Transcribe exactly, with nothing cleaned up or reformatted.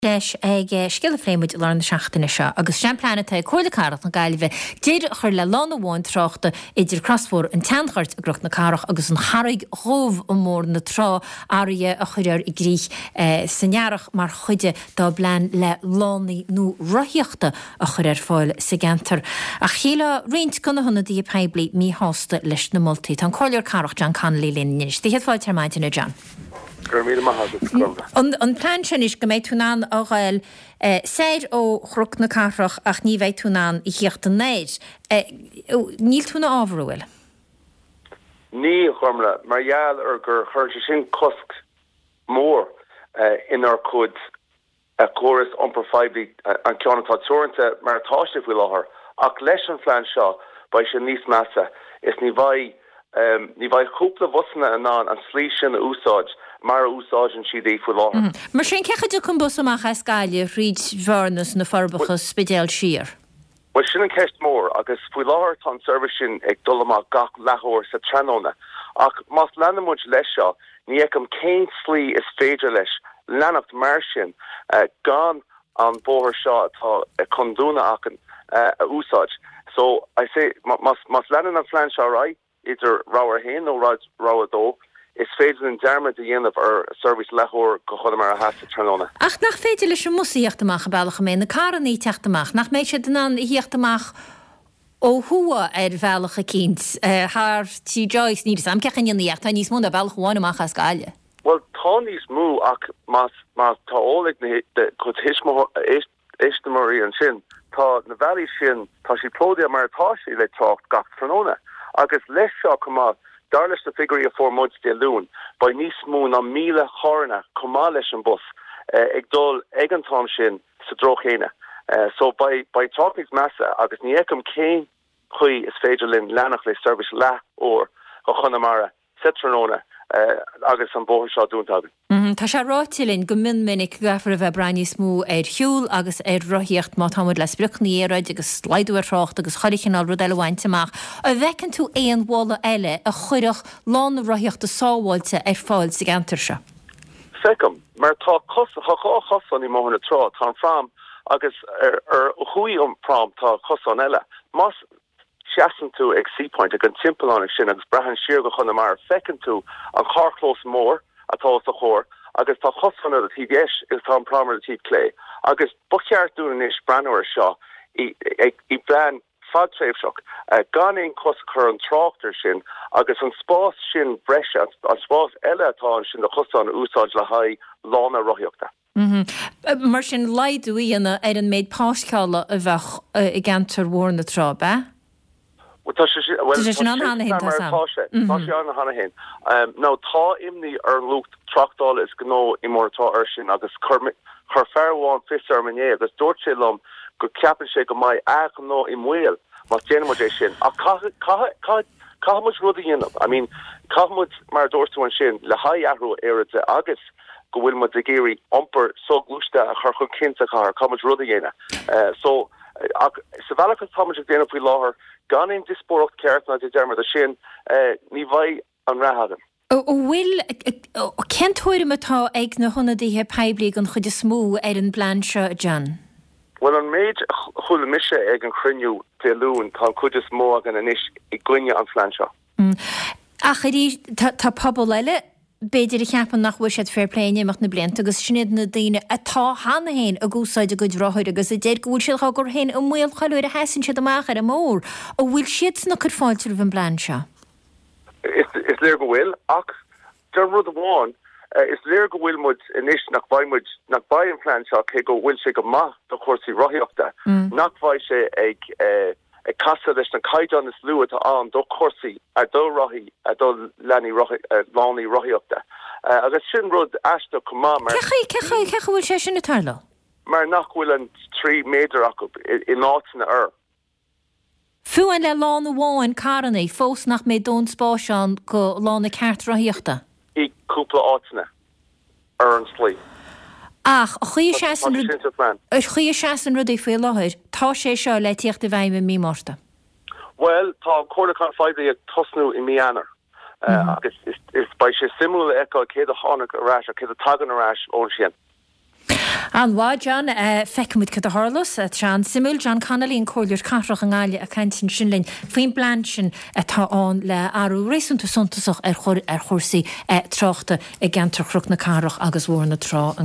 Leis ag sciile fréimid le na seachtainna seo, agus seanpleanna tá chuirla carach na gaiileh déad chur le lán bháin tráchta idir crosfór an teanchart a grocht na carach agus an charaigh rómh ó mór na trá áirithe a chuidir i gcrích sannearach mar chuide dá blean le lánaí nó roithíochta a chur ar fáil sa gantar. A chéile riint gona honna dí peibli mí hásta leis na moltaí. Tá choilear carach John Connolly linnis. Dí head fáil termáidena John. An plan sin is go méid túnán á ghail séir ó chruc na carach ach ní bheith túnán i chiocht an néid. Níl túna ábhrúil? Ní chumla, mar gheall ar gur chuirte sin cosc mór inar cud a chóras iompar feiblí an ceannatá teoranta mar táiste bhfuil láthair ach leis an phlean seo ba sin níos measa is ní bhaid ní bhaid cúpla bhusanna anán an slí sin úsáid mar úsáidin siad é fuil láthair. Mar sin cecha chun bus amach a scaile ríd bharnas na forbachas spidéal siar? Well, sin an ceist mór agus fuil láthair tá service sin ag dul amach gach lethóir sa tróna ach más leanamúid leis seo ní ag an céin slí is féidir leis leanacht mar sin gan an bóthir seo atá chundúna achan a úsáid. So I say mas leanan an phlean seo right idir ráhar hain nó ráhar dó is féidir an dermid a dhéanamh ar service lethóir go chud mar a heasta tróna. Ach nach féidir leis an musaíocht amach a bailach mé na carannaí teachtamach nach méid sé den an híochtamach ó thua ar bhealacha cínt thar tí Joyce níos am cechan íocht tá níos mú a bailach bháin amach a scaile. Well, tá níos mú ach mas mas tá ólaigh na chud hismo éistemorí an sin tá na bhealaí sin tá sí plódia mar atá sí le tácht gach tróna agus leis seo cumá darlis the figure of four months de loon by níos mú na míle chorna cumá leis an bus ag dul ag an tám sin sa drochéine. So by by talking massa agus ní ecum céin chuí is féidir linn leannach le service le ó go chunamara setranona agus an bóthir seo dúntagan. Tá sé rátilinn go min minic gafar a bheith braní smú ar hiúil agus ar roithíocht má támuid le spruchnaíad agus sláidúar trocht agus choirichinál rud eile bhainteach a bhecinn tú éon bhála eile a chuireach lán roithíocht a sábháilte ar fáil sa gantar se. Fecum, mar tá cosa tá cá chosan í móna trá tá fram agus ar chuí an pram tá cosan eile. Mas Cheasan tú ag sea point ag an timpán sin agus brehan siar go chuna mar fecinn tú an charchlós mór atá sa chóir agus tá chosanna a tí geis is tá an pramar a tí clé agus bucheart dúna is breanúir seo i i bran fadtréifseach gan éon cos chur an tráchtar sin agus an spás sin breise an spás eile atá sin de chosan úsáid le haid lána roithíochta. Mar sin leidúíanana ar an méid páisceála a bheith i gantar mhór na trá be? Well, now tá imní ar lucht trachtál is gó immortá ar sin agus chur fearháin fisarmané agus dúirt sé lom go ceapan sé go mai ach nó i mhuiil má déanamid é sin a cahamid rudí dhéanamh. I mean cahamid mar dúirtú an sin le haid ahrú éirite agus go bhfuil mu de géirí iompar so glúiste a chur chun cinnta char cahamid rudí dhéana. So sa bhealachas táid déanamh faoi láthair gan in dispóracht ceart na dermid a sin ní bhaid an rathagan. Ó bhfuil centóirim atá ag na honadíthe peibli an chud is smú ar an blann seo John? Well an méid chula mise ag an chruniú de lún tá chud is mó gan an isis i gcuine an phlean seo. A chuirí tá pobl eile beidir i cheapan nach bhuiisiad fairpléine amach na blianta agus sinad na daine atá hána héin a gúsáid a go drothir agus a déir gúil siad gur héin a mhuiil chaúir a hesin siad amach ar a mór ó bhfuil siad na chud fáiltir bhan blann seo. Is léir go bhfuil ach der rud amháin is léir go bhfuil mud inis nach bhaimid nach bhaid an phlean seo ché go bhfuil sé go maith do chósaí roithíochta nach bhaid sé ag ag casa leis na caiidan is luúa tá an do chósaí a dó roithí a dó leanaí lánaí roithíochta agus sin rud eiste cumá mar cecha cecha bhfuil sé sin na tarla mar nach bhfuil an trí méidir acu in áitina ar. Fuain le lána bháin carannaí fós nach mé dón spáisián go lána ceart roithíochta? I cúpla áitina ar an slí. Ach, chuí seasan rud é fé láthir, tá sé seo le tíocht a bhaim mí mórta? Well, tá cuairla fáidí ag tosnú i mianar. Agus is ba sé simú eá céad a tháinig arás a céad a tagan arás ón sin. An bhá John feicimid cad a Harlas Sean simúil John Connolly cóir carach an gáile a cantin sin linn faoin plan sin táán le arú rééisúnta suntasach ar chóir ar chósaí trochta i gceantar chruch na carach agus bhór na trá